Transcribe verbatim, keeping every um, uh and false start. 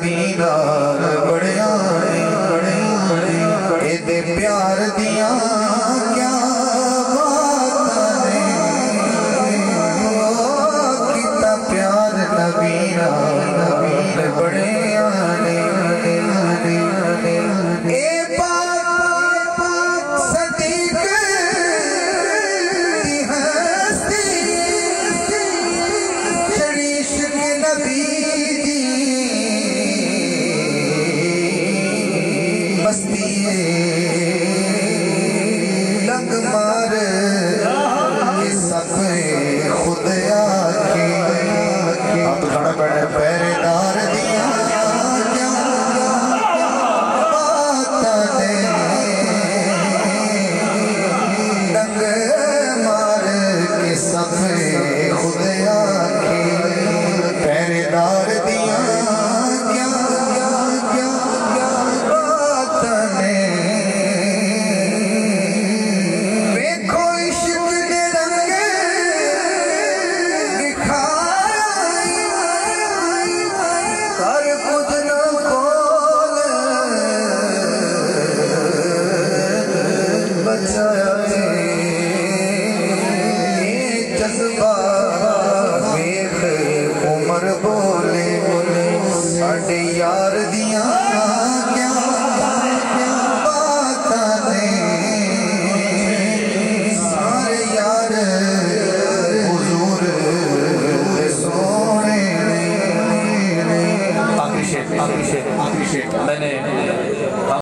नबी नाल बड़िया एदे प्यार दिया क्या बात ने किता प्यार नबी नाल बड़िया ने लंग मार के सफे खुद आके अब खड़ा बैठे पहरेदार दिया बात ने लंग मार के सफे खुद आके पहरेदार दिया उमर बोले साढ़े यार दिया क्या बात ने सारे यार हुजूर सोने आखिरी शेर आखिरी शेर आखिरी शेर मैंने